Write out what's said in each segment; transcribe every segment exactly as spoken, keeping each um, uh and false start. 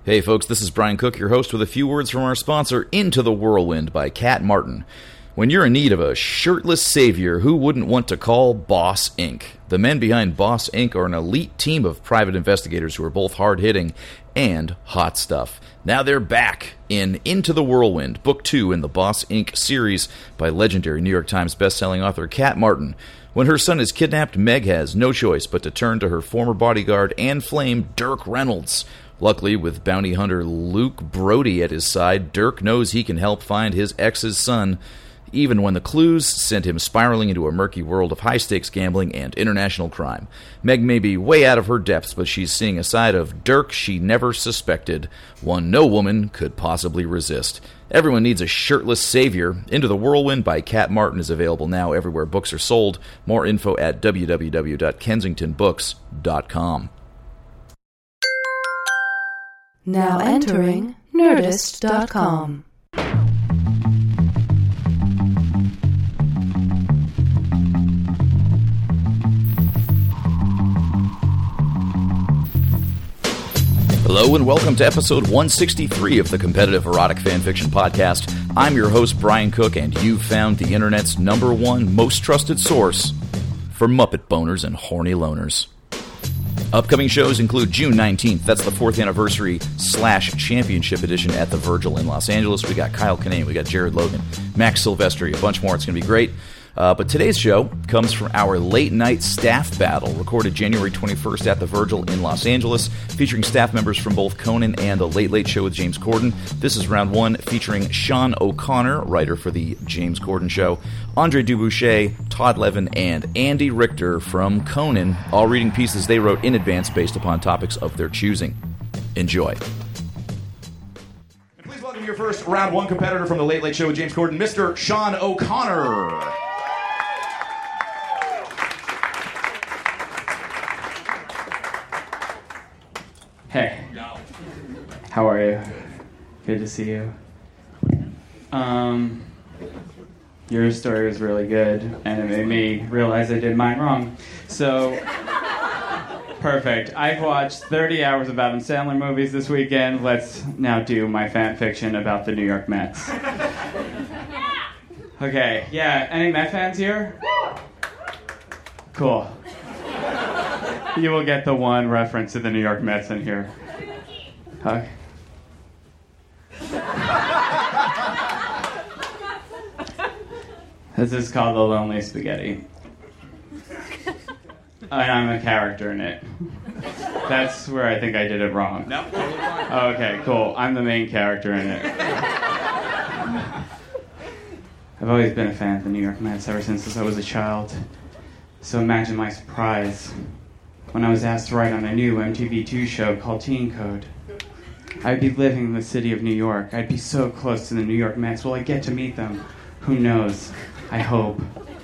Hey folks, this is Brian Cook, your host, with a few words from our sponsor, Into the Whirlwind by Cat Martin. When you're in need of a shirtless savior, who wouldn't want to call Boss Incorporated? The men behind Boss Incorporated are an elite team of private investigators who are both hard-hitting and hot stuff. Now they're back in Into the Whirlwind, Book two in the Boss Incorporated series by legendary New York Times bestselling author Cat Martin. When her son is kidnapped, Meg has no choice but to turn to her former bodyguard and flame, Dirk Reynolds. Luckily, with bounty hunter Luke Brody at his side, Dirk knows he can help find his ex's son, even when the clues sent him spiraling into a murky world of high-stakes gambling and international crime. Meg may be way out of her depths, but she's seeing a side of Dirk she never suspected, one no woman could possibly resist. Everyone needs a shirtless savior. Into the Whirlwind by Cat Martin is available now everywhere books are sold. More info at w w w dot kensington books dot com. Now entering Nerdist dot com. Hello and welcome to episode one sixty-three of the Competitive Erotic Fanfiction Podcast. I'm your host, Brian Cook, and you've found the internet's number one most trusted source for Muppet boners and horny loners. Upcoming shows include June nineteenth, that's the fourth anniversary slash championship edition at the Virgil in Los Angeles. We got Kyle Kinane, we got Jared Logan, Max Silvestri, a bunch more. It's going to be great. Uh, but today's show comes from our late-night staff battle, recorded January twenty-first at the Virgil in Los Angeles, featuring staff members from both Conan and The Late Late Show with James Corden. This is round one, featuring Sean O'Connor, writer for The James Corden Show, Andre Duboucher, Todd Levin, and Andy Richter from Conan, all reading pieces they wrote in advance based upon topics of their choosing. Enjoy. And please welcome your first round one competitor from The Late Late Show with James Corden, Mister Sean O'Connor. Hey, how are you? Good to see you. Um, your story was really good, and it made me realize I did mine wrong. So, perfect. I've watched thirty hours of Adam Sandler movies this weekend. Let's now do my fan fiction about the New York Mets. Okay, yeah, any Met fans here? Cool. You will get the one reference to the New York Mets in here. Okay. This is called The Lonely Spaghetti. And I'm a character in it. That's where I think I did it wrong. No, totally fine. Okay, cool. I'm the main character in it. I've always been a fan of the New York Mets ever since I was a child. So imagine my surprise when I was asked to write on a new M T V two show called Teen Code. I'd be living in the city of New York. I'd be so close to the New York Mets. Will I get to meet them? Who knows? I hope.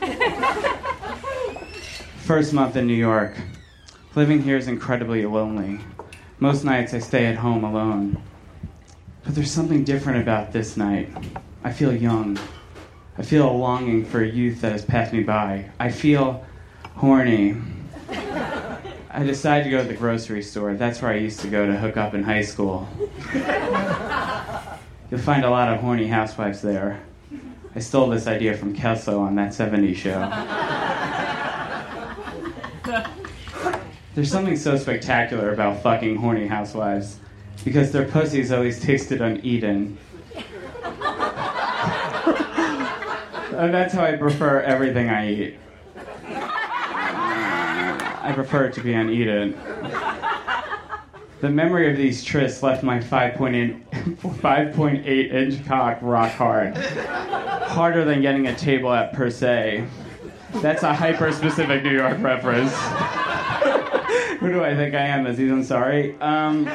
First month in New York. Living here is incredibly lonely. Most nights I stay at home alone. But there's something different about this night. I feel young. I feel a longing for a youth that has passed me by. I feel horny. I decided to go to the grocery store. That's where I used to go to hook up in high school. You'll find a lot of horny housewives there. I stole this idea from Kelso on That seventies Show. There's something so spectacular about fucking horny housewives, because their pussies always tasted uneaten. And that's how I prefer everything I eat. I prefer it to be uneaten. The memory of these trysts left my five point eight inch cock rock hard. Harder than getting a table at Per Se. That's a hyper-specific New York reference. Who do I think I am, Aziz Ansari? Um...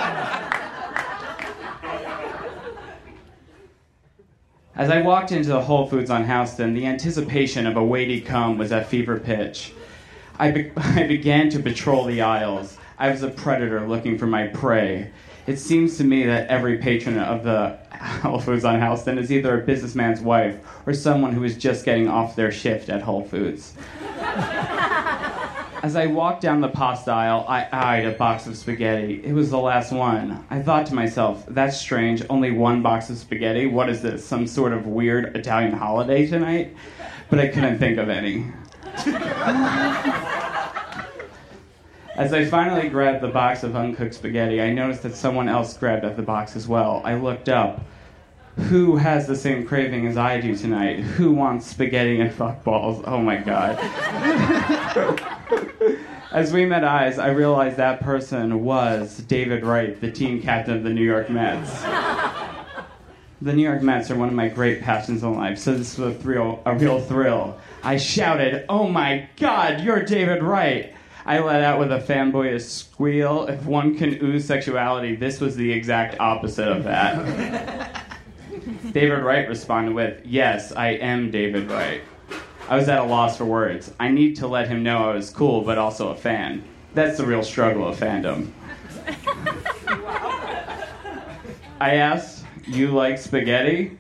As I walked into the Whole Foods on Houston, the anticipation of a weighty cum was at fever pitch. I, be- I began to patrol the aisles. I was a predator looking for my prey. It seems to me that every patron of the Whole Foods on Houston is either a businessman's wife or someone who is just getting off their shift at Whole Foods. As I walked down the pasta aisle, I eyed a box of spaghetti. It was the last one. I thought to myself, that's strange, only one box of spaghetti? What is this, some sort of weird Italian holiday tonight? But I couldn't think of any. As I finally grabbed the box of uncooked spaghetti, I noticed that someone else grabbed at the box as well. I looked up. Who has the same craving as I do tonight? Who wants spaghetti and fuck balls? Oh my god. As we met eyes, I realized that person was David Wright, the team captain of the New York Mets. The New York Mets are one of my great passions in life, so this was a thrill, a real thrill. I shouted, "Oh my god, you're David Wright!" I let out with a fanboyish squeal. If one can ooze sexuality, this was the exact opposite of that. David Wright responded with, "Yes, I am David Wright." I was at a loss for words. I need to let him know I was cool, but also a fan. That's the real struggle of fandom. I asked, "You like spaghetti?"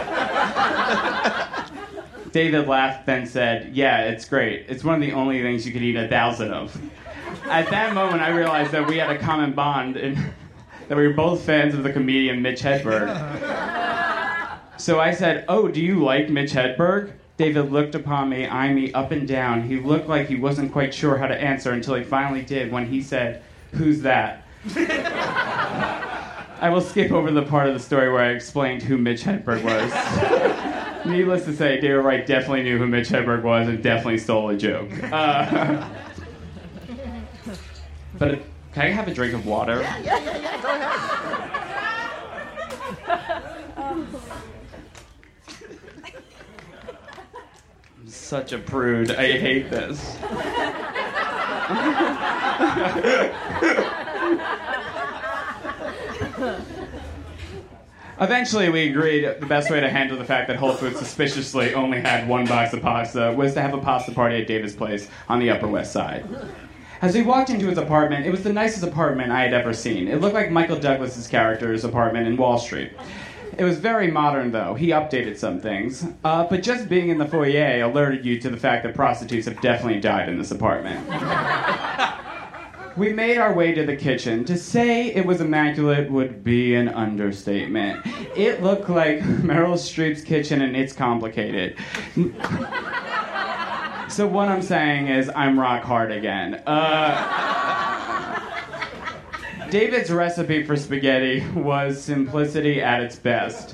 David laughed, then said, "Yeah, it's great. It's one of the only things you could eat a thousand of." At that moment, I realized that we had a common bond and that we were both fans of the comedian Mitch Hedberg. So I said, "Oh, do you like Mitch Hedberg?" David looked upon me, eyeing me up and down. He looked like he wasn't quite sure how to answer until he finally did when he said, "Who's that?" I will skip over the part of the story where I explained who Mitch Hedberg was. Needless to say, David Wright definitely knew who Mitch Hedberg was and definitely stole a joke. Uh, but can I have a drink of water? Yeah, yeah, yeah, yeah. Go ahead. I'm such a prude. I hate this. Eventually, we agreed the best way to handle the fact that Whole Foods suspiciously only had one box of pasta was to have a pasta party at David's place on the Upper West Side. As we walked into his apartment, it was the nicest apartment I had ever seen. It looked like Michael Douglas's character's apartment in Wall Street. It was very modern, though. He updated some things. Uh, but just being in the foyer alerted you to the fact that prostitutes have definitely died in this apartment. We made our way to the kitchen. To say it was immaculate would be an understatement. It looked like Meryl Streep's kitchen, and it's complicated. So what I'm saying is I'm rock hard again. Uh, David's recipe for spaghetti was simplicity at its best.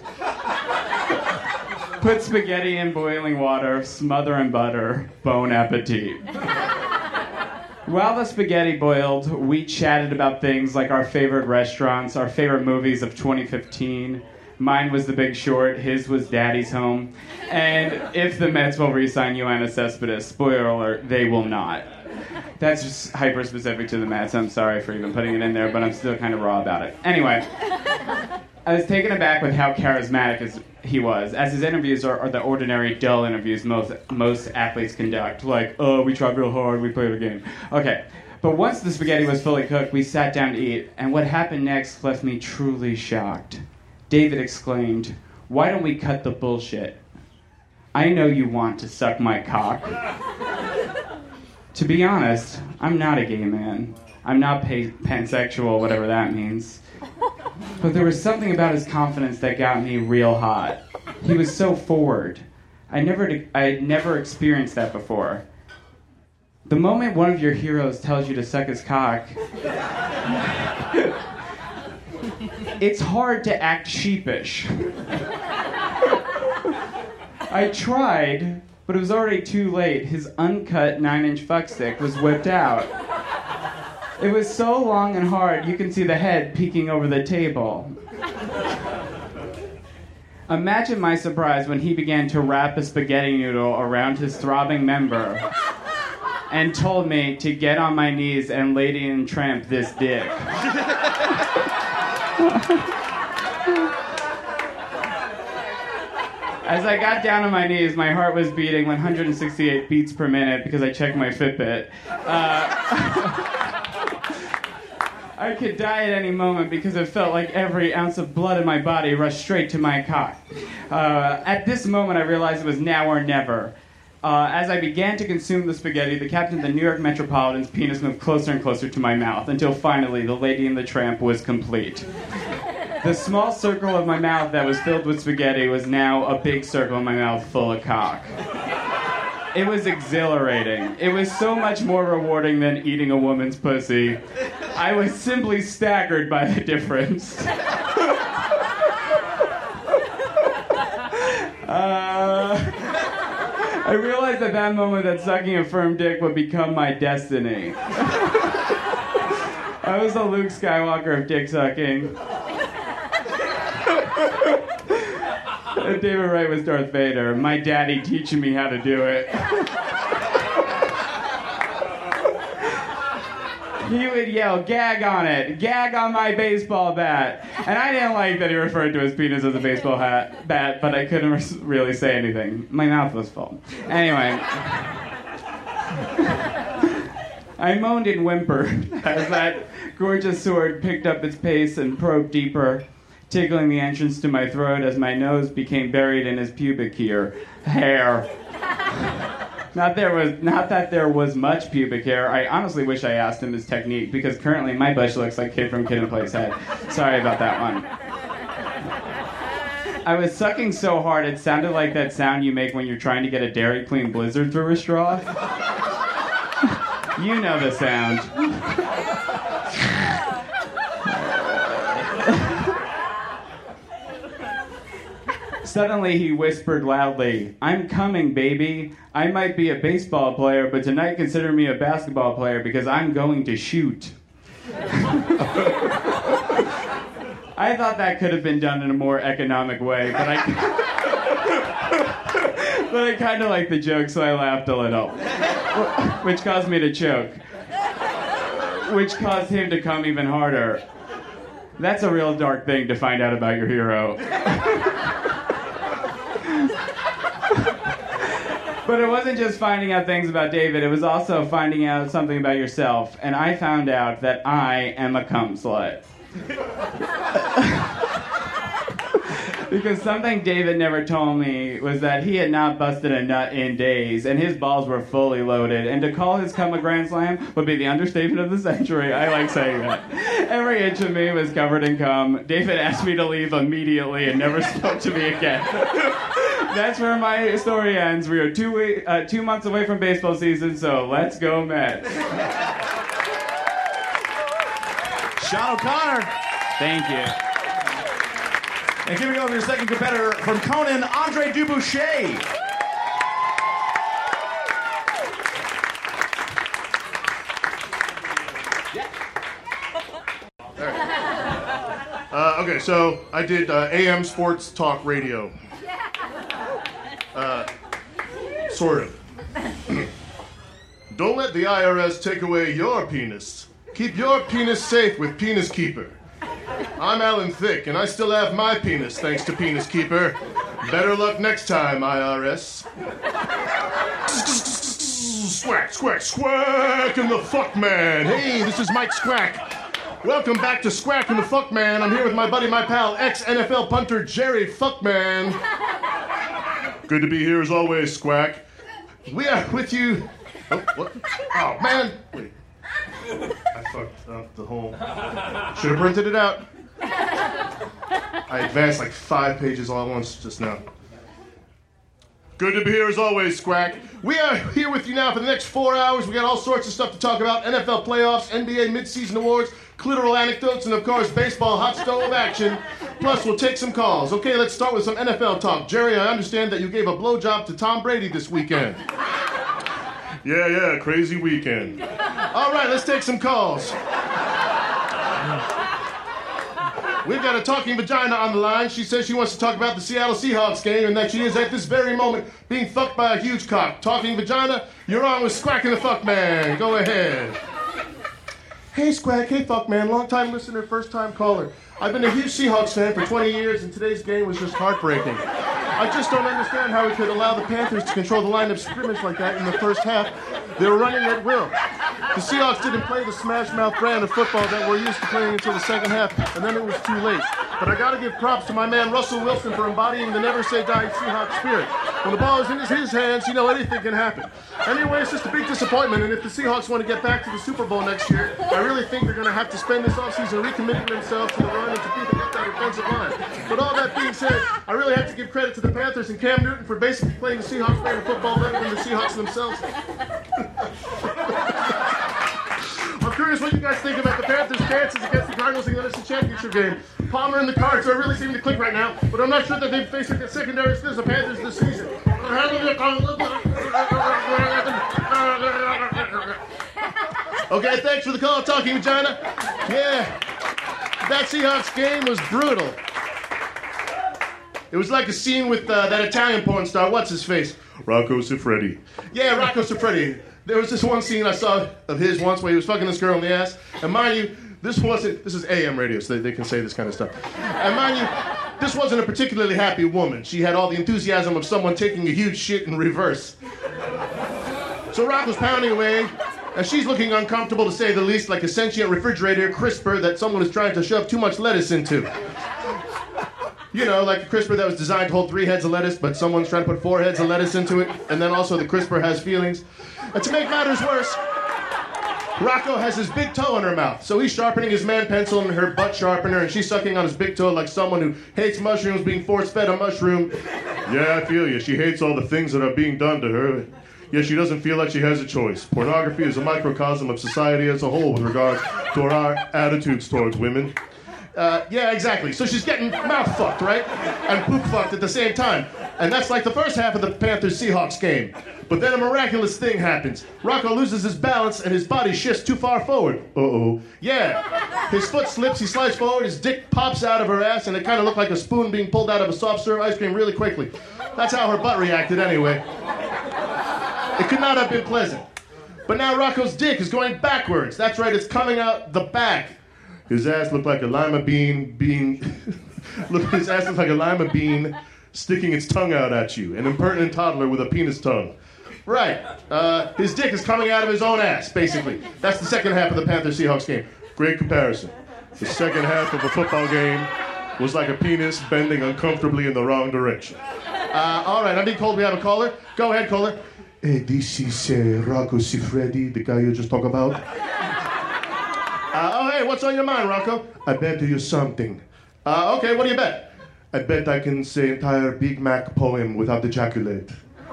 Put spaghetti in boiling water, smother in butter, bon appetit. While the spaghetti boiled, we chatted about things like our favorite restaurants, our favorite movies of twenty fifteen. Mine was The Big Short, his was Daddy's Home. And if the Mets will re-sign Yoenis Cespedes, spoiler alert, they will not. That's just hyper-specific to the Mets. I'm sorry for even putting it in there, but I'm still kind of raw about it. Anyway, I was taken aback with how charismatic as he was, as his interviews are, are the ordinary, dull interviews most most athletes conduct. Like, oh, we tried real hard, we played a game. Okay, but once the spaghetti was fully cooked, we sat down to eat, and what happened next left me truly shocked. David exclaimed, "Why don't we cut the bullshit? I know you want to suck my cock." To be honest, I'm not a gay man. I'm not pa- pansexual, whatever that means. But there was something about his confidence that got me real hot. He was so forward. I never, I had never experienced that before. The moment one of your heroes tells you to suck his cock, it's hard to act sheepish. I tried, but it was already too late. His uncut nine-inch fuckstick was whipped out. It was so long and hard, you can see the head peeking over the table. Imagine my surprise when he began to wrap a spaghetti noodle around his throbbing member and told me to get on my knees and Lady and Tramp this dick. As I got down on my knees, my heart was beating one hundred sixty-eight beats per minute because I checked my Fitbit. Uh, I could die at any moment because it felt like every ounce of blood in my body rushed straight to my cock. Uh, at this moment, I realized it was now or never. Uh, as I began to consume the spaghetti, the captain of the New York Metropolitan's penis moved closer and closer to my mouth until finally the Lady and the Tramp was complete. The small circle of my mouth that was filled with spaghetti was now a big circle in my mouth full of cock. It was exhilarating. It was so much more rewarding than eating a woman's pussy. I was simply staggered by the difference. uh, I realized at that moment that sucking a firm dick would become my destiny. I was the Luke Skywalker of dick sucking. And David Wright was Darth Vader. My daddy teaching me how to do it. He would yell, "Gag on it! Gag on my baseball bat!" And I didn't like that he referred to his penis as a baseball hat, bat, but I couldn't re- really say anything. My mouth was full. Anyway. I moaned and whimpered as that gorgeous sword picked up its pace and probed deeper, tickling the entrance to my throat as my nose became buried in his pubic hair. Hair. Not there was not that there was much pubic hair. I honestly wish I asked him his technique, because currently my bush looks like Kid from Kid and Play's head. Sorry about that one. I was sucking so hard it sounded like that sound you make when you're trying to get a Dairy Queen Blizzard through a straw. You know the sound. Suddenly he whispered loudly, "I'm coming, baby. I might be a baseball player, but tonight consider me a basketball player because I'm going to shoot." I thought that could have been done in a more economic way, but I but I kind of liked the joke, so I laughed a little, which caused me to choke, which caused him to come even harder. That's a real dark thing to find out about your hero. But it wasn't just finding out things about David, it was also finding out something about yourself. And I found out that I am a cum slut. Because something David never told me was that he had not busted a nut in days, and his balls were fully loaded. And to call his cum a grand slam would be the understatement of the century. I like saying that. Every inch of me was covered in cum. David asked me to leave immediately and never spoke to me again. That's where my story ends. We are two we- uh, two months away from baseball season, so let's go Mets. Sean O'Connor. Thank you. And giving over your second competitor from Conan, Andre Duboucher. Uh, okay, so I did uh, A M Sports Talk Radio. Uh, sort of. Don't let the I R S take away your penis. Keep your penis safe with Penis Keeper. I'm Alan Thicke, and I still have my penis thanks to Penis Keeper. Better luck next time, I R S. Squack, squack, squack, and the fuck man. Hey, this is Mike Squack. Welcome back to Squack and the Fuck Man. I'm here with my buddy, my pal, ex-N F L punter Jerry Fuckman. Good to be here as always, Squack. We are with you. Oh, what? Oh, man. Wait. I fucked up the whole. Should have printed it out. I advanced like five pages all at once just now. Good to be here as always, Squack. We are here with you now for the next four hours. We got all sorts of stuff to talk about. N F L playoffs, N B A midseason awards, clitoral anecdotes, and of course, baseball hot stove action. Plus, we'll take some calls. Okay, let's start with some N F L talk. Jerry, I understand that you gave a blowjob to Tom Brady this weekend. Yeah, yeah, crazy weekend. All right, let's take some calls. We've got a talking vagina on the line. She says she wants to talk about the Seattle Seahawks game and that she is at this very moment being fucked by a huge cock. Talking vagina, you're on with Squack and the Fuck Man. Go ahead. Hey, Squack. Hey, Fuck Man. Long time listener, first time caller. I've been a huge Seahawks fan for twenty years, and today's game was just heartbreaking. I just don't understand how we could allow the Panthers to control the line of scrimmage like that in the first half. They were running at will. The Seahawks didn't play the smash-mouth brand of football that we're used to playing until the second half, and then it was too late. But I gotta give props to my man Russell Wilson for embodying the never-say-die Seahawks spirit. When the ball is in his, his hands, you know anything can happen. Anyway, it's just a big disappointment, and if the Seahawks want to get back to the Super Bowl next year, I really think they're going to have to spend this offseason recommitting themselves to the run and to beefing up that offensive line. But all that being said, I really have to give credit to the Panthers and Cam Newton for basically playing the Seahawks brand of football better than the Seahawks themselves. I'm curious what you guys think about the Panthers' chances against the Cardinals in the N F C Championship game. Palmer and the Cards are really seeming to click right now, but I'm not sure that they've faced a secondary as good as the Panthers this season. Okay, thanks for the call, Talking Vagina. Yeah, that Seahawks game was brutal. It was like a scene with uh, that Italian porn star, what's his face? Rocco Siffredi. Yeah, Rocco Siffredi. There was this one scene I saw of his once where he was fucking this girl in the ass. And mind you, this wasn't, this is A M radio, so they, they can say this kind of stuff. And mind you, this wasn't a particularly happy woman. She had all the enthusiasm of someone taking a huge shit in reverse. So Rock was pounding away, and she's looking uncomfortable to say the least, like a sentient refrigerator crisper that someone is trying to shove too much lettuce into. You know, like a crisper that was designed to hold three heads of lettuce, but someone's trying to put four heads of lettuce into it, and then also the crisper has feelings. And to make matters worse, Rocco has his big toe in her mouth, so he's sharpening his man pencil and her butt sharpener, and she's sucking on his big toe like someone who hates mushrooms being force-fed a mushroom. Yeah, I feel you. She hates all the things that are being done to her. Yet she doesn't feel like she has a choice. Pornography is a microcosm of society as a whole with regard to our attitudes towards women. Uh, yeah, exactly. So she's getting mouth fucked, right? And poop fucked at the same time. And that's like the first half of the Panthers-Seahawks game. But then a miraculous thing happens. Rocco loses his balance and his body shifts too far forward. Uh-oh. Yeah. His foot slips, he slides forward, his dick pops out of her ass, and it kind of looked like a spoon being pulled out of a soft serve ice cream really quickly. That's how her butt reacted anyway. It could not have been pleasant. But now Rocco's dick is going backwards. That's right, it's coming out the back. His ass looked like a lima bean being... Look, his ass looked like a lima bean sticking its tongue out at you. An impertinent toddler with a penis tongue. Right. Uh, his dick is coming out of his own ass, basically. That's the second half of the Panthers-Seahawks game. Great comparison. The second half of a football game was like a penis bending uncomfortably in the wrong direction. Uh, all right, I'm being told we have a caller. Go ahead, caller. Hey, this is uh, Rocco Siffredi, the guy you just talked about. Uh, oh, hey, what's on your mind, Rocco? I bet you something. Uh, okay, what do you bet? I bet I can say entire Big Mac poem without ejaculate.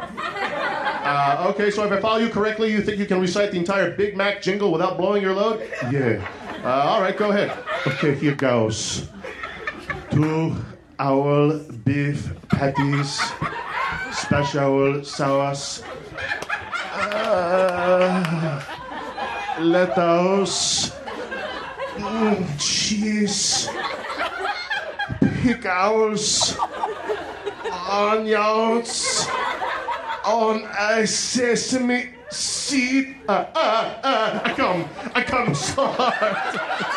Uh, okay, so if I follow you correctly, you think you can recite the entire Big Mac jingle without blowing your load? Yeah. Uh, all right, go ahead. Okay, here goes. Two owl beef patties, special sauce, uh, lettuce, mm, cheese, pickles, onions, on a sesame seed. Uh, uh, uh, I come, I come so hard.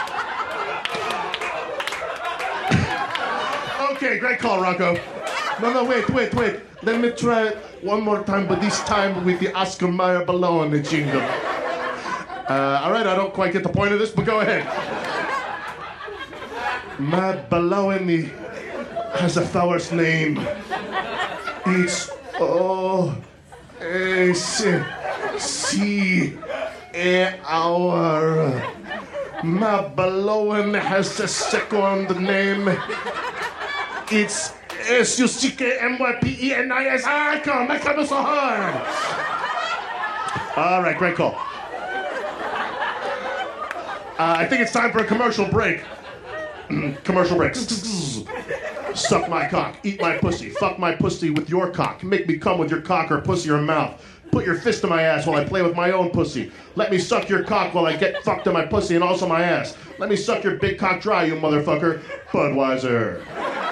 Okay, great call, Rocco. No, no, wait, wait, wait. Let me try it one more time, but this time with the Oscar Mayer baloney jingle. Uh, all right, I don't quite get the point of this, but go ahead. My baloney has a flower's name. It's O S C A R. My baloney has a second name. It's S U C K M Y P E N I S. I come, I come so hard. All right, great call. Uh, I think it's time for a commercial break. Commercial break. Suck my cock, eat my pussy, fuck my pussy with your cock, make me come with your cock or pussy or mouth. Put your fist in my ass while I play with my own pussy. Let me suck your cock while I get fucked in my pussy and also my ass. Let me suck your big cock dry, you motherfucker. Budweiser.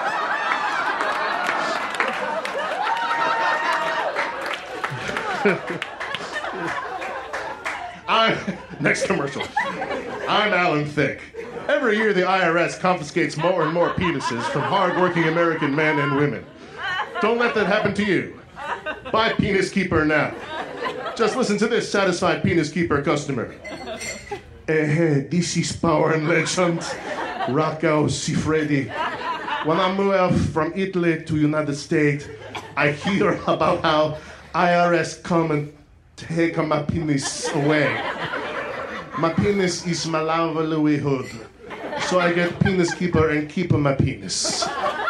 I'm, next commercial. I'm Alan Thicke. Every year the I R S confiscates more and more penises from hard-working American men and women. Don't let that happen to you. Buy Penis Keeper now. Just listen to this satisfied Penis Keeper customer. Hey, hey, this is Power and Legend, Rocco Siffredi. When I moved from Italy to United States, I hear about how I R S come and take my penis away. My penis is my lava Louis hood. So I get penis keeper and keep my penis.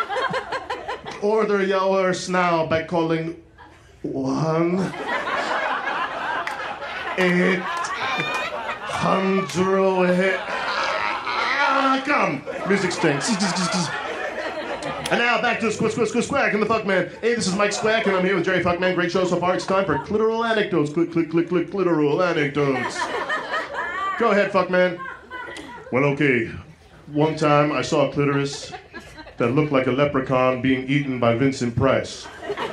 Order yours now by calling one eight hundred. Ah, come. Music stinks. And now back to Squick, Squick, Squick, Squack and the Fuckman. Hey, this is Mike Squack, and I'm here with Jerry Fuckman. Great show so far. It's time for clitoral anecdotes. Click, click, click, click, clitoral anecdotes. Go ahead, Fuckman. Well, okay. One time I saw a clitoris that looked like a leprechaun being eaten by Vincent Price.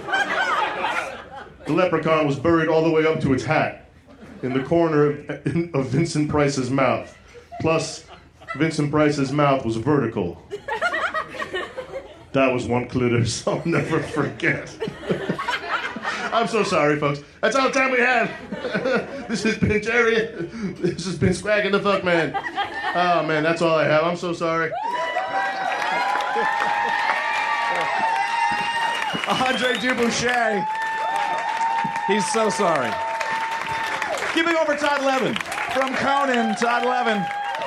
The leprechaun was buried all the way up to its hat in the corner of, of Vincent Price's mouth. Plus, Vincent Price's mouth was vertical. That was one clitoris I'll never forget. I'm so sorry, folks. That's all the time we have. This has been Jerry. This has been Squack and the Fuckman. Oh, man, that's all I have. I'm so sorry. Andre Dubouché. He's so sorry. Giving over Todd Levin. From Conan, Todd Levin.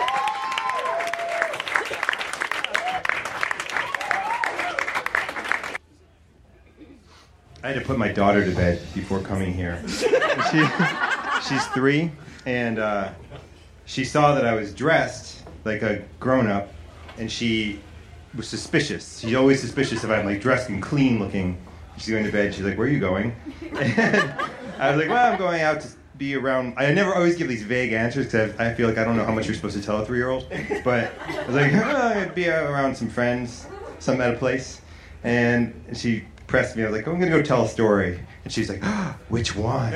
I had to put my daughter to bed before coming here. She, she's three, and uh, she saw that I was dressed like a grown-up, and she was suspicious. She's always suspicious if I'm like dressed and clean looking. She's going to bed. She's like, "Where are you going?" And I was like, "Well, I'm going out to be around." I never always give these vague answers because I, I feel like I don't know how much you're supposed to tell a three-year-old. But I was like, oh, "I'm going to be around some friends, some at a place," and she pressed me. I was like, oh, I'm going to go tell a story. And she's like, oh, which one?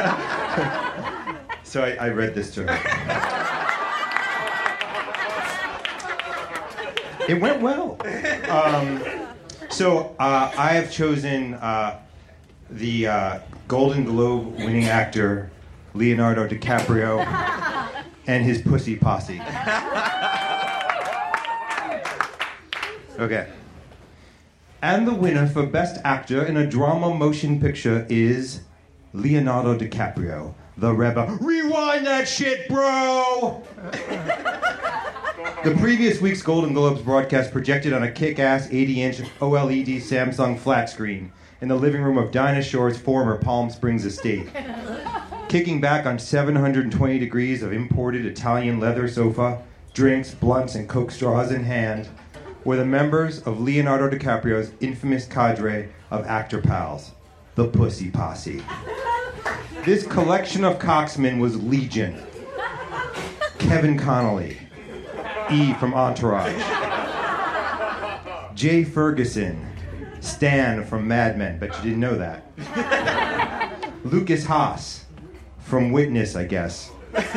So I, I read this to her. It went well. Um, so uh, I have chosen uh, the uh, Golden Globe winning actor, Leonardo DiCaprio, and his pussy posse. Okay. And the winner for Best Actor in a Drama Motion Picture is Leonardo DiCaprio, the rebel. Rewind that shit, bro! The previous week's Golden Globes broadcast projected on a kick-ass eighty-inch OLED Samsung flat screen in the living room of Dinah Shore's former Palm Springs estate. Kicking back on seven hundred twenty degrees of imported Italian leather sofa, drinks, blunts, and Coke straws in hand, were the members of Leonardo DiCaprio's infamous cadre of actor pals, the Pussy Posse. This collection of cocksmen was legion. Kevin Connolly, E from Entourage, Jay Ferguson, Stan from Mad Men, bet you didn't know that. Lucas Haas, from Witness, I guess.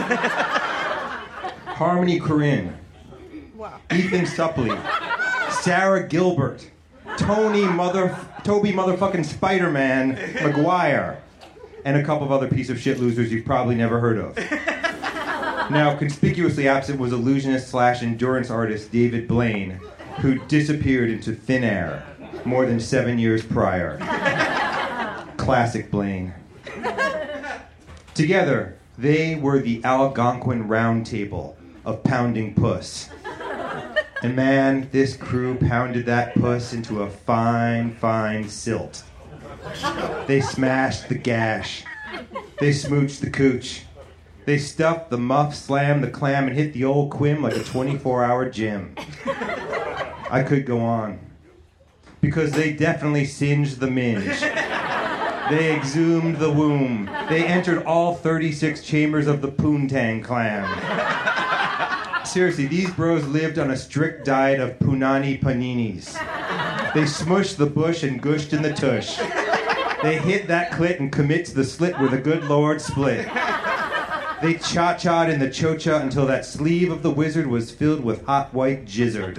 Harmony Korine, Ethan Suplee, Sarah Gilbert, Tony mother, Toby motherfucking Spider-Man Maguire, and a couple of other piece of shit losers you've probably never heard of. Now, conspicuously absent was illusionist slash endurance artist David Blaine, who disappeared into thin air more than seven years prior. Classic Blaine. Together, they were the Algonquin Round Table of pounding puss. And man, this crew pounded that puss into a fine, fine silt. They smashed the gash. They smooched the cooch. They stuffed the muff, slammed the clam, and hit the old quim like a twenty-four hour gym. I could go on. Because they definitely singed the minge. They exhumed the womb. They entered all thirty-six chambers of the poontang clam. Seriously, these bros lived on a strict diet of punani paninis. They smushed the bush and gushed in the tush. They hit that clit and commit to the slit where the good Lord split. They cha-cha'd in the cho-cha until that sleeve of the wizard was filled with hot white jizzard.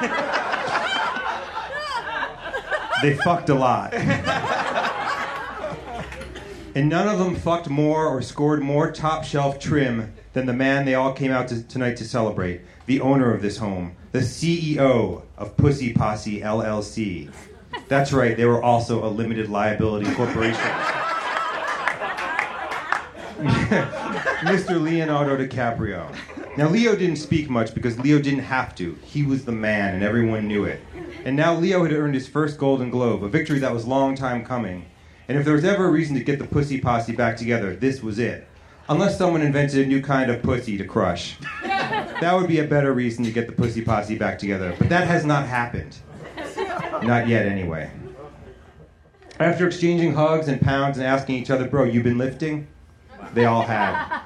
They fucked a lot. And none of them fucked more or scored more top-shelf trim than the man they all came out to, tonight to celebrate, the owner of this home, the C E O of Pussy Posse, L L C, That's right, they were also a limited liability corporation. Mister Leonardo DiCaprio. Now, Leo didn't speak much because Leo didn't have to. He was the man, and everyone knew it. And now Leo had earned his first Golden Globe, a victory that was a long time coming. And if there was ever a reason to get the Pussy Posse back together, this was it. Unless someone invented a new kind of pussy to crush. That would be a better reason to get the Pussy Posse back together. But that has not happened. Not yet, anyway. After exchanging hugs and pounds and asking each other, bro, you been lifting? They all had.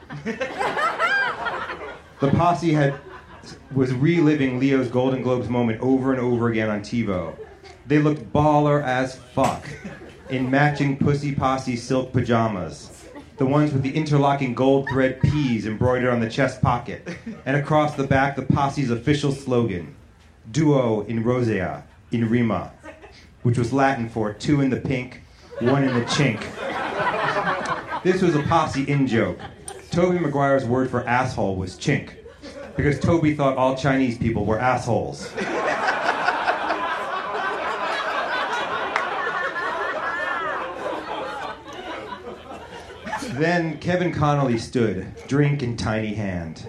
The posse had was reliving Leo's Golden Globes moment over and over again on TiVo. They looked baller as fuck in matching Pussy Posse silk pajamas. The ones with the interlocking gold thread P's embroidered on the chest pocket. And across the back, the posse's official slogan, Duo in Rosea, in Rima, which was Latin for two in the pink, one in the chink. This was a posse in-joke. Tobey Maguire's word for asshole was chink, because Toby thought all Chinese people were assholes. Then Kevin Connolly stood, drink in tiny hand.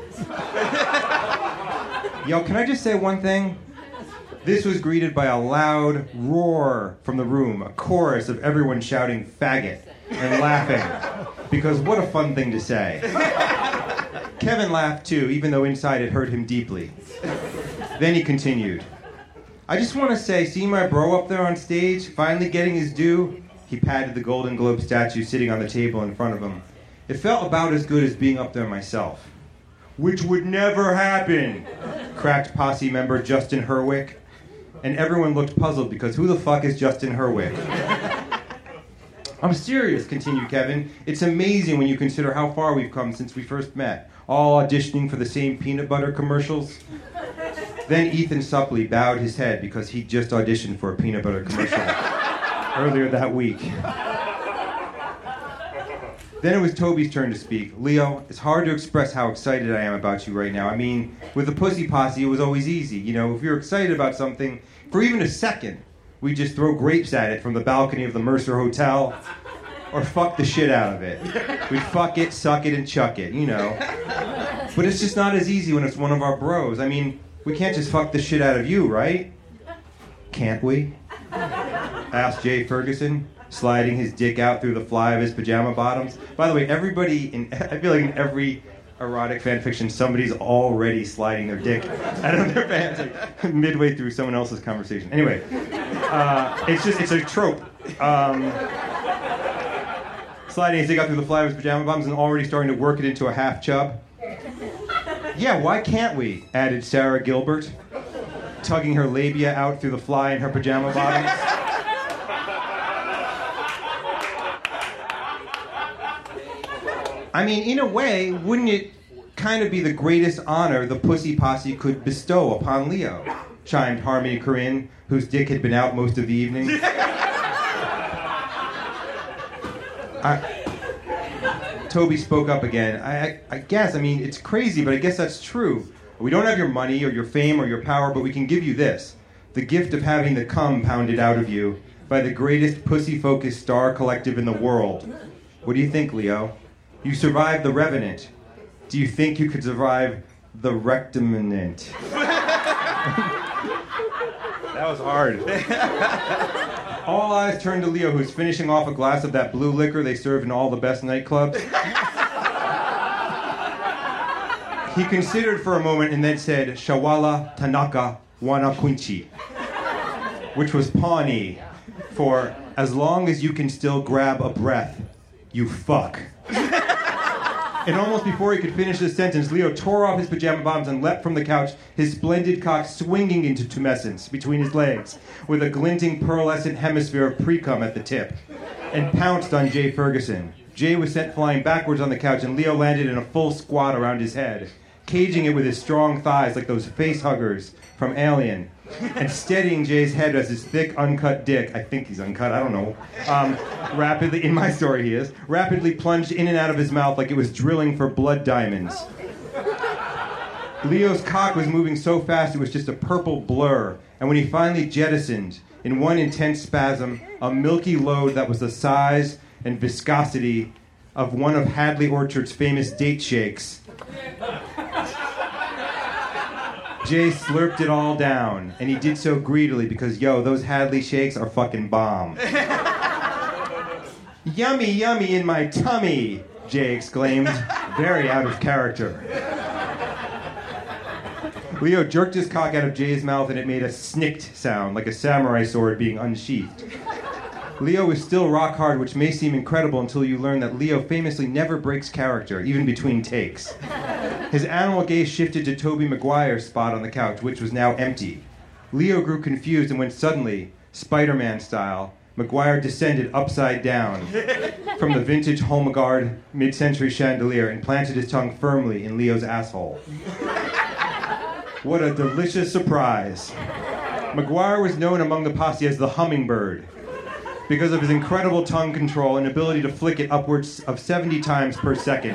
Yo, can I just say one thing? This was greeted by a loud roar from the room, a chorus of everyone shouting faggot and laughing, because what a fun thing to say. Kevin laughed too, even though inside it hurt him deeply. Then he continued. I just want to say, see my bro up there on stage, finally getting his due? He patted the Golden Globe statue sitting on the table in front of him. It felt about as good as being up there myself. Which would never happen, cracked posse member Justin Herwick. And everyone looked puzzled because who the fuck is Justin Herwick? I'm serious, continued Kevin. It's amazing when you consider how far we've come since we first met. All auditioning for the same peanut butter commercials. Then Ethan Suplee bowed his head because he'd just auditioned for a peanut butter commercial earlier that week. Then it was Toby's turn to speak. Leo, it's hard to express how excited I am about you right now. I mean, with the Pussy Posse, it was always easy. You know, if you're excited about something, for even a second, we just throw grapes at it from the balcony of the Mercer Hotel, or fuck the shit out of it. We'd fuck it, suck it, and chuck it, you know. But it's just not as easy when it's one of our bros. I mean, we can't just fuck the shit out of you, right? Can't we? Asked Jay Ferguson, sliding his dick out through the fly of his pajama bottoms. By the way, everybody, in I feel like in every erotic fan fiction, somebody's already sliding their dick out of their pants like, midway through someone else's conversation. Anyway, uh, it's just, it's a trope. Um, sliding his dick out through the fly of his pajama bottoms and already starting to work it into a half chub. Yeah, why can't we? Added Sarah Gilbert, tugging her labia out through the fly in her pajama bottoms. I mean, in a way, wouldn't it kind of be the greatest honor the Pussy Posse could bestow upon Leo? Chimed Harmony Korine, whose dick had been out most of the evening. I, Toby spoke up again. I, I, I guess, I mean, it's crazy, but I guess that's true. We don't have your money or your fame or your power, but we can give you this. The gift of having the cum pounded out of you by the greatest pussy-focused star collective in the world. What do you think, Leo? You survived the Revenant. Do you think you could survive the Rectaminant? That was hard. All eyes turned to Leo, who's finishing off a glass of that blue liquor they serve in all the best nightclubs. He considered for a moment and then said, Shawala Tanaka Wanakunchi, which was Pawnee for, as long as you can still grab a breath, you fuck. And almost before he could finish this sentence, Leo tore off his pajama bottoms and leapt from the couch, his splendid cock swinging into tumescence between his legs, with a glinting pearlescent hemisphere of pre-cum at the tip, and pounced on Jay Ferguson. Jay was sent flying backwards on the couch, and Leo landed in a full squat around his head, caging it with his strong thighs like those face huggers from Alien, and steadying Jay's head as his thick, uncut dick, I think he's uncut, I don't know, um, rapidly, in my story he is, rapidly plunged in and out of his mouth like it was drilling for blood diamonds. Leo's cock was moving so fast it was just a purple blur, and when he finally jettisoned, in one intense spasm, a milky load that was the size and viscosity of one of Hadley Orchard's famous date shakes. Jay slurped it all down, and he did so greedily because, yo, those Hadley shakes are fucking bomb. Yummy, yummy in my tummy, Jay exclaimed, very out of character. Leo jerked his cock out of Jay's mouth and it made a snicked sound, like a samurai sword being unsheathed. Leo was still rock hard, which may seem incredible until you learn that Leo famously never breaks character, even between takes. His animal gaze shifted to Tobey Maguire's spot on the couch, which was now empty. Leo grew confused and when suddenly, Spider-Man style, Maguire descended upside down from the vintage Holmegard mid-century chandelier and planted his tongue firmly in Leo's asshole. What a delicious surprise. Maguire was known among the posse as the Hummingbird because of his incredible tongue control and ability to flick it upwards of seventy times per second.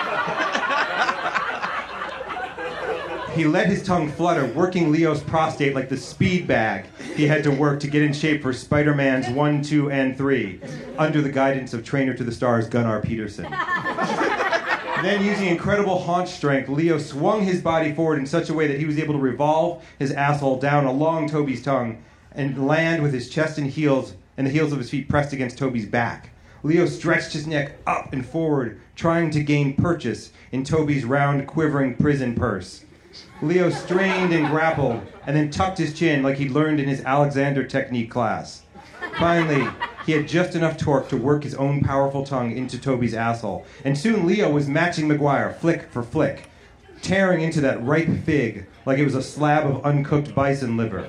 He let his tongue flutter, working Leo's prostate like the speed bag he had to work to get in shape for Spider-Man's one, two, and three, under the guidance of trainer to the stars Gunnar Peterson. Then, using incredible haunch strength, Leo swung his body forward in such a way that he was able to revolve his asshole down along Toby's tongue and land with his chest and heels and the heels of his feet pressed against Toby's back. Leo stretched his neck up and forward, trying to gain purchase in Toby's round, quivering prison purse. Leo strained and grappled, and then tucked his chin like he'd learned in his Alexander technique class. Finally, he had just enough torque to work his own powerful tongue into Toby's asshole, and soon Leo was matching Maguire, flick for flick, tearing into that ripe fig like it was a slab of uncooked bison liver.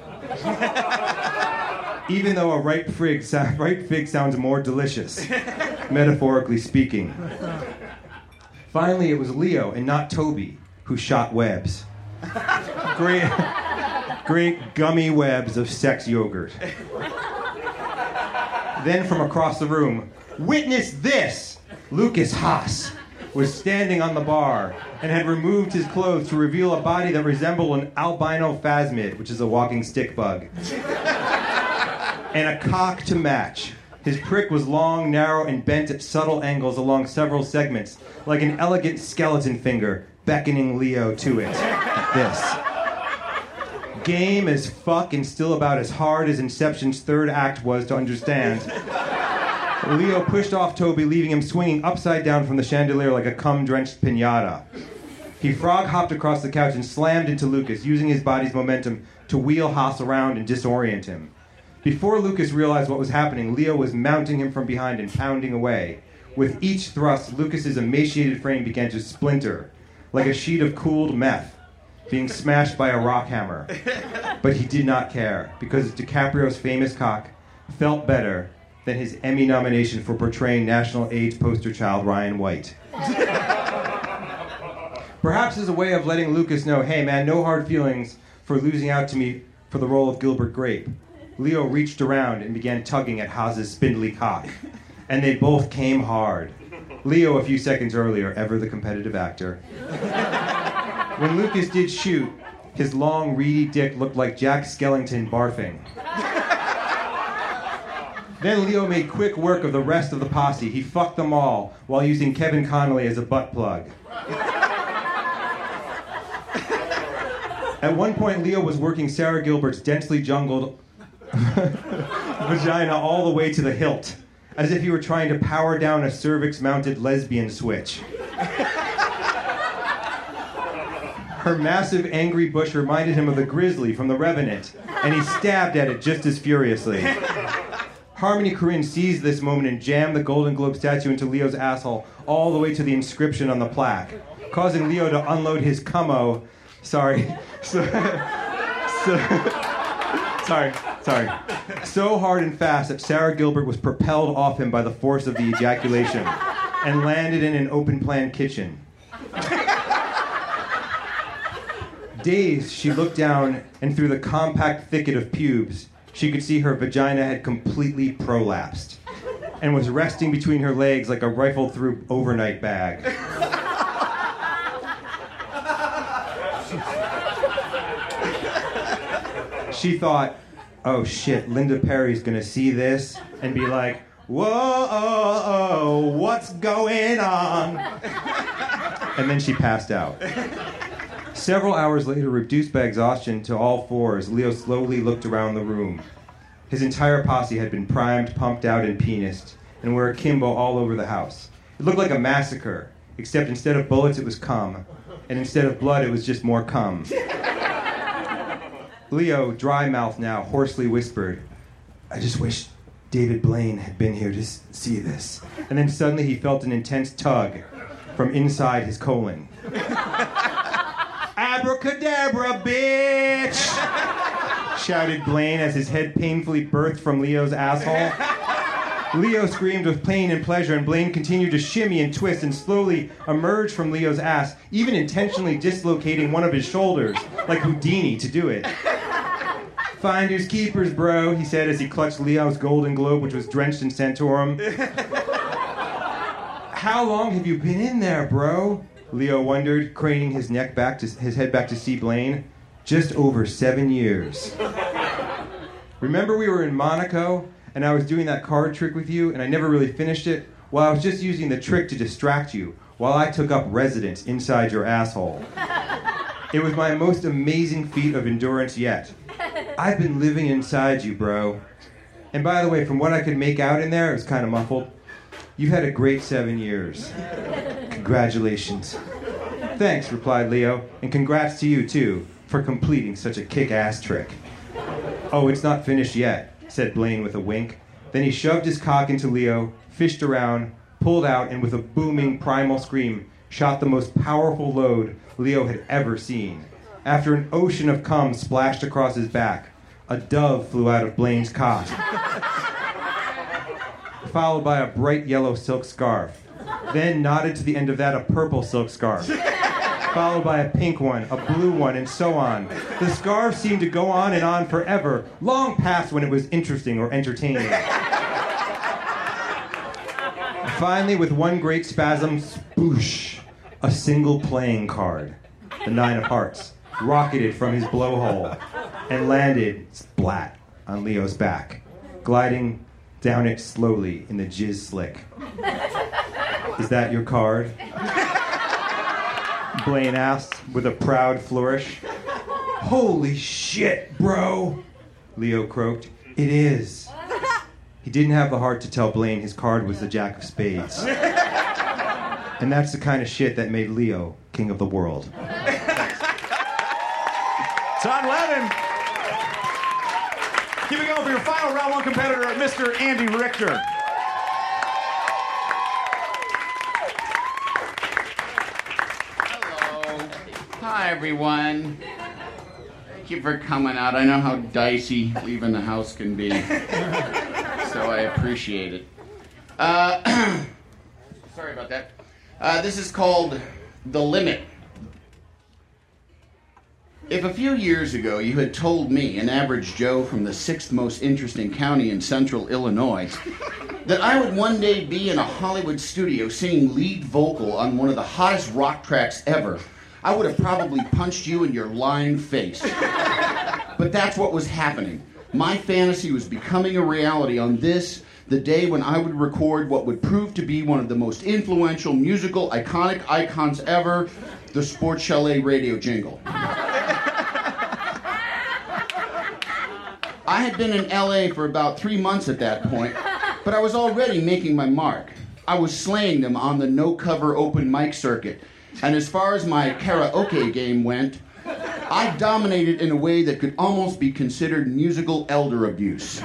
Even though a ripe fig, ripe fig sounds more delicious, metaphorically speaking. Finally, it was Leo and not Toby who shot webs. Great, great gummy webs of sex yogurt. Then from across the room, witness this! Lucas Haas was standing on the bar and had removed his clothes to reveal a body that resembled an albino phasmid, which is a walking stick bug, and a cock to match. His prick was long, narrow, and bent at subtle angles along several segments, like an elegant skeleton finger beckoning Leo to it. This. Game as fuck and still about as hard as Inception's third act was to understand. Leo pushed off Toby, leaving him swinging upside down from the chandelier like a cum-drenched piñata. He frog-hopped across the couch and slammed into Lucas, using his body's momentum to wheel Haas around and disorient him. Before Lucas realized what was happening, Leo was mounting him from behind and pounding away. With each thrust, Lucas's emaciated frame began to splinter, like a sheet of cooled meth being smashed by a rock hammer. But he did not care, because DiCaprio's famous cock felt better than his Emmy nomination for portraying national AIDS poster child Ryan White. Perhaps as a way of letting Lucas know, hey man, no hard feelings for losing out to me for the role of Gilbert Grape, Leo reached around and began tugging at Haas's spindly cock. And they both came hard. Leo, a few seconds earlier, ever the competitive actor. When Lucas did shoot, his long, reedy dick looked like Jack Skellington barfing. Then Leo made quick work of the rest of the posse. He fucked them all while using Kevin Connolly as a butt plug. At one point, Leo was working Sarah Gilbert's densely jungled vagina all the way to the hilt, as if he were trying to power down a cervix-mounted lesbian switch. Her massive, angry bush reminded him of the grizzly from The Revenant, and he stabbed at it just as furiously. Harmony Korine seized this moment and jammed the Golden Globe statue into Leo's asshole all the way to the inscription on the plaque, causing Leo to unload his cummo. Sorry. So, so, sorry. Sorry. So hard and fast that Sarah Gilbert was propelled off him by the force of the ejaculation and landed in an open-plan kitchen. Dazed, she looked down, and through the compact thicket of pubes, she could see her vagina had completely prolapsed and was resting between her legs like a rifled-through overnight bag. She thought, oh shit, Linda Perry's gonna see this and be like, whoa, what's going on? And then she passed out. Several hours later, reduced by exhaustion to all fours, Leo slowly looked around the room. His entire posse had been primed, pumped out, and penised, and were akimbo all over the house. It looked like a massacre, except instead of bullets, it was cum, and instead of blood, it was just more cum. Leo, dry-mouthed now, hoarsely whispered, I just wish David Blaine had been here to s- see this. And then suddenly he felt an intense tug from inside his colon. Abracadabra, bitch! Shouted Blaine as his head painfully birthed from Leo's asshole. Leo screamed with pain and pleasure, and Blaine continued to shimmy and twist and slowly emerge from Leo's ass, even intentionally dislocating one of his shoulders, like Houdini, to do it. Finders keepers, bro, he said as he clutched Leo's golden globe, which was drenched in Santorum. How long have you been in there, bro? Leo wondered, craning his neck back to his head back to see Blaine. Just over seven years. Remember we were in Monaco, and I was doing that card trick with you, and I never really finished it? Well, I was just using the trick to distract you, while I took up residence inside your asshole. It was my most amazing feat of endurance yet. I've been living inside you, bro. And by the way, from what I could make out in there, it was kind of muffled. You've had a great seven years. Congratulations. Thanks, replied Leo, and congrats to you, too, for completing such a kick-ass trick. Oh, it's not finished yet, said Blaine with a wink. Then he shoved his cock into Leo, fished around, pulled out, and with a booming primal scream, shot the most powerful load Leo had ever seen. After an ocean of cum splashed across his back, a dove flew out of Blaine's cock, followed by a bright yellow silk scarf. Then knotted to the end of that a purple silk scarf, followed by a pink one, a blue one, and so on. The scarf seemed to go on and on forever, long past when it was interesting or entertaining. Finally, with one great spasm, spoosh, a single playing card, the nine of hearts, rocketed from his blowhole and landed splat on Leo's back, gliding down it slowly in the jizz slick. Is that your card? Blaine asked with a proud flourish. Holy shit, bro, Leo croaked. It is. He didn't have the heart to tell Blaine his card was the Jack of Spades. And that's the kind of shit that made Leo king of the world. Todd Levin. Keep it going for your final round one competitor, Mister Andy Richter. Hello. Hi, everyone. Thank you for coming out. I know how dicey leaving the house can be, so I appreciate it. Uh, sorry about that. Uh, this is called The Limit. If a few years ago you had told me, an average Joe from the sixth most interesting county in central Illinois, that I would one day be in a Hollywood studio singing lead vocal on one of the hottest rock tracks ever, I would have probably punched you in your lying face. But that's what was happening. My fantasy was becoming a reality on this, the day when I would record what would prove to be one of the most influential musical iconic icons ever, the Sports Chalet radio jingle. I had been in L A for about three months at that point, but I was already making my mark. I was slaying them on the no-cover open mic circuit, and as far as my karaoke game went, I dominated in a way that could almost be considered musical elder abuse.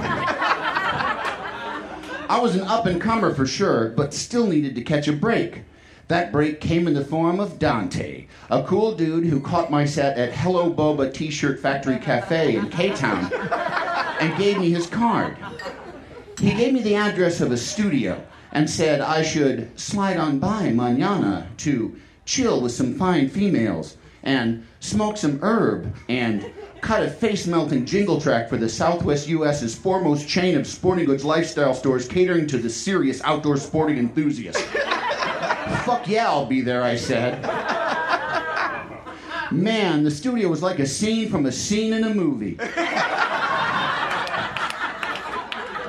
I was an up-and-comer for sure, but still needed to catch a break. That break came in the form of Dante, a cool dude who caught my set at Hello Boba T-Shirt Factory Cafe in K-Town and gave me his card. He gave me the address of a studio and said I should slide on by mañana to chill with some fine females and smoke some herb and cut a face-melting jingle track for the Southwest U S's foremost chain of sporting goods lifestyle stores catering to the serious outdoor sporting enthusiast. Fuck yeah, I'll be there, I said. Man, the studio was like a scene from a scene in a movie.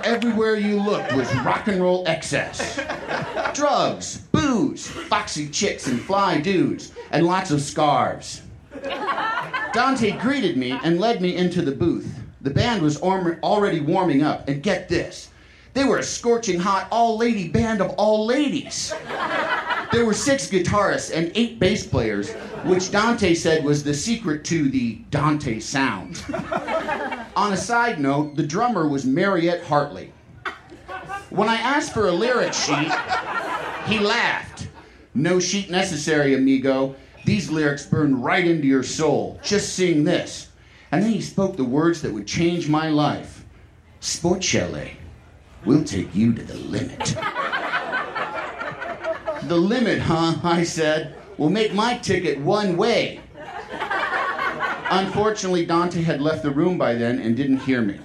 everywhere you looked was rock and roll excess. Drugs, booze, foxy chicks and fly dudes, and lots of scarves. Dante greeted me and led me into the booth. The band was orm- already warming up, and get this, they were a scorching hot all-lady band of all ladies. There were six guitarists and eight bass players, which Dante said was the secret to the Dante sound. On a side note, the drummer was Mariette Hartley. When I asked for a lyric sheet, he laughed. No sheet necessary, amigo. These lyrics burn right into your soul. Just sing this. And then he spoke the words that would change my life. Sport Chalet, we'll take you to the limit. The limit, huh? I said. Will make my ticket one way. Unfortunately, Dante had left the room by then and didn't hear me.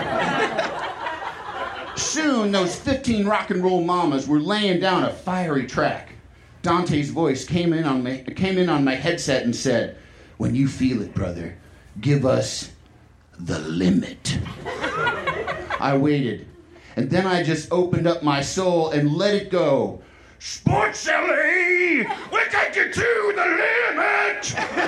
Soon, those fifteen rock and roll mamas were laying down a fiery track. Dante's voice came in on my, came in on my headset and said, "When you feel it, brother, give us the limit." I waited, and then I just opened up my soul and let it go. Sports L A, we'll take you to the limit.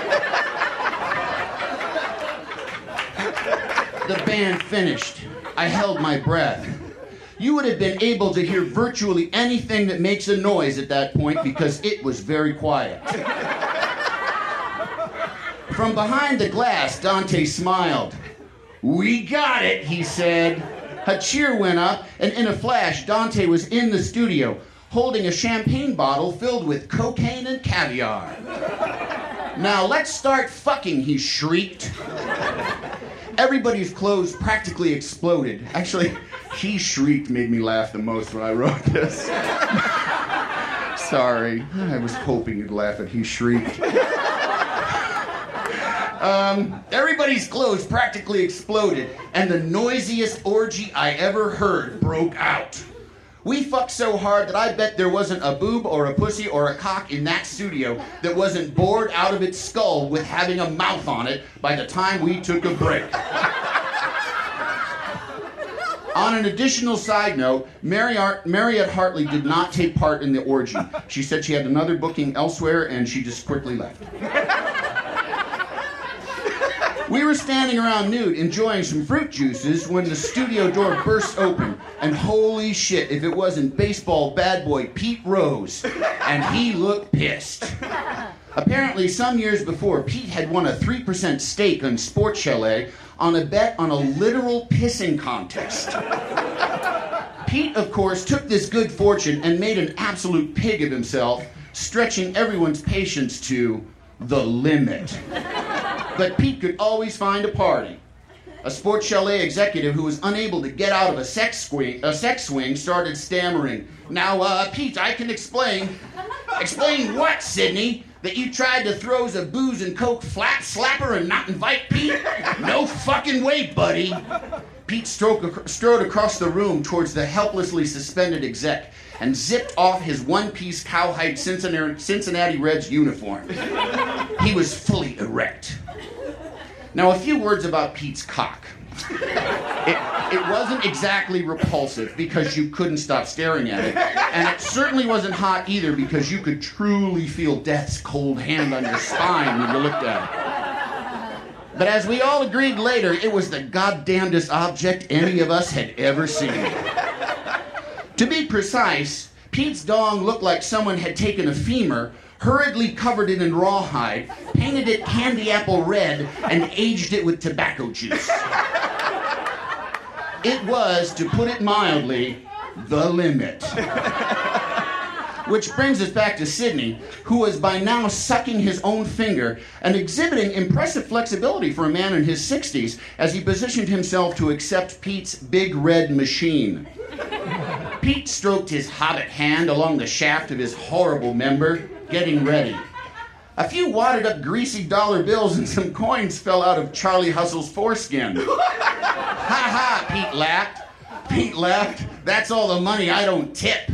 The band finished. I held my breath. You would have been able to hear virtually anything that makes a noise at that point because it was very quiet. From behind the glass, Dante smiled. "We got it," he said. A cheer went up, and in a flash, Dante was in the studio, holding a champagne bottle filled with cocaine and caviar. "Now let's start fucking," he shrieked. Everybody's clothes practically exploded. Actually, he shrieked made me laugh the most when I wrote this. Sorry. I was hoping you'd laugh at he shrieked. Um, everybody's clothes practically exploded, and the noisiest orgy I ever heard broke out. We fucked so hard that I bet there wasn't a boob or a pussy or a cock in that studio that wasn't bored out of its skull with having a mouth on it by the time we took a break. On an additional side note, Mariette, Mariette Hartley did not take part in the orgy. She said she had another booking elsewhere, and she just quickly left. We were standing around nude, enjoying some fruit juices, when the studio door burst open. And holy shit, if it wasn't baseball bad boy Pete Rose. And he looked pissed. Apparently, some years before, Pete had won a three percent stake on Sport Chalet on a bet on a literal pissing contest. Pete, of course, took this good fortune and made an absolute pig of himself, stretching everyone's patience to the limit. But Pete could always find a party. A Sport Chalet executive who was unable to get out of a sex swing, a sex swing started stammering. "Now, uh, Pete, I can explain." "Explain what, Sydney? That you tried to throw a booze and coke flat slapper and not invite Pete? No fucking way, buddy." Pete strode, strode across the room towards the helplessly suspended exec and zipped off his one-piece cowhide Cincinnati, Cincinnati Reds uniform. He was fully erect. Now, a few words about Pete's cock. It, it wasn't exactly repulsive because you couldn't stop staring at it, and it certainly wasn't hot either because you could truly feel death's cold hand on your spine when you looked at it. But as we all agreed later, it was the goddamnedest object any of us had ever seen. To be precise, Pete's dong looked like someone had taken a femur, hurriedly covered it in rawhide, painted it candy apple red, and aged it with tobacco juice. It was, to put it mildly, the limit. Which brings us back to Sydney, who was by now sucking his own finger and exhibiting impressive flexibility for a man in his sixties as he positioned himself to accept Pete's big red machine. Pete stroked his hobbit hand along the shaft of his horrible member, getting ready. A few wadded up greasy dollar bills and some coins fell out of Charlie Hustle's foreskin. "Ha ha," Pete laughed. Pete laughed. "That's all the money I don't tip."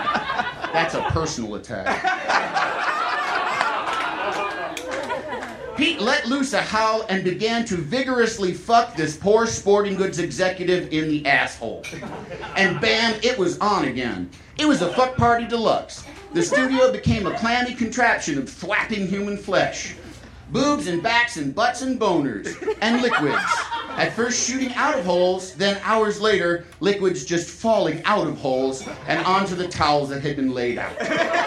That's a personal attack. Pete let loose a howl and began to vigorously fuck this poor sporting goods executive in the asshole. And bam, it was on again. It was a fuck party deluxe. The studio became a clammy contraption of thwapping human flesh. Boobs and backs and butts and boners. And liquids. At first shooting out of holes, then hours later, liquids just falling out of holes and onto the towels that had been laid out.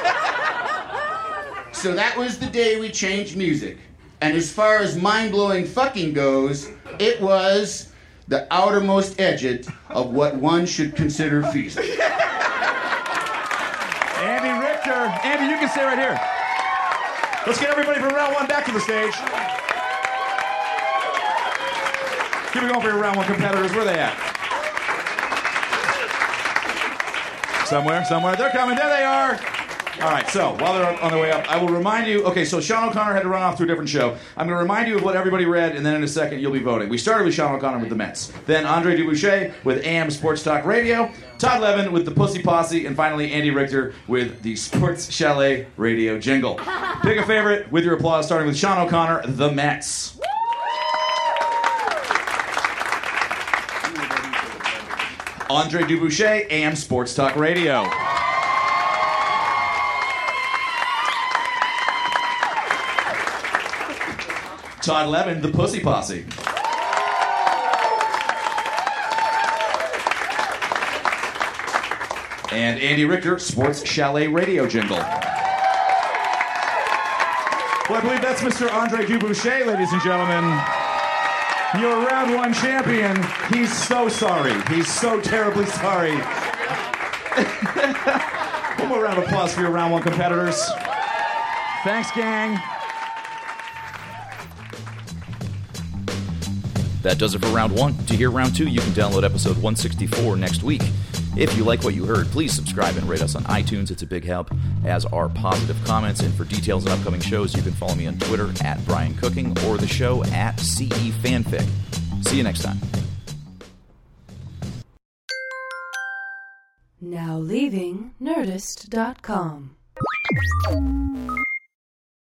So that was the day we changed music. And as far as mind-blowing fucking goes, it was the outermost edge of what one should consider feasible. Andy Richter. Andy, you can stay right here. Let's get everybody from round one back to the stage. Keep it going for your round one competitors. Where are they at? Somewhere, somewhere. They're coming. There they are. All right, so while they're on their way up, I will remind you, okay, so Sean O'Connor had to run off to a different show. I'm going to remind you of what everybody read, and then in a second you'll be voting. We started with Sean O'Connor with the Mets. Then Andre Duboucher with A M Sports Talk Radio. Todd Levin with the Pussy Posse. And finally, Andy Richter with the Sports Chalet Radio jingle. Pick a favorite with your applause, starting with Sean O'Connor, the Mets. Andre Duboucher, A M Sports Talk Radio. Todd Levin, the Pussy Posse. And Andy Richter, Sports Chalet Radio jingle. Well, I believe that's Mister Andre Duboucher, ladies and gentlemen. Your round one champion. He's so sorry. He's so terribly sorry. One more round of applause for your round one competitors. Thanks, gang. That does it for round one. To hear round two, you can download episode one sixty-four next week. If you like what you heard, please subscribe and rate us on iTunes. It's a big help, as are positive comments. And for details on upcoming shows, you can follow me on Twitter at Brian Cooking or the show at C E Fanfic. See you next time. Now leaving Nerdist dot com.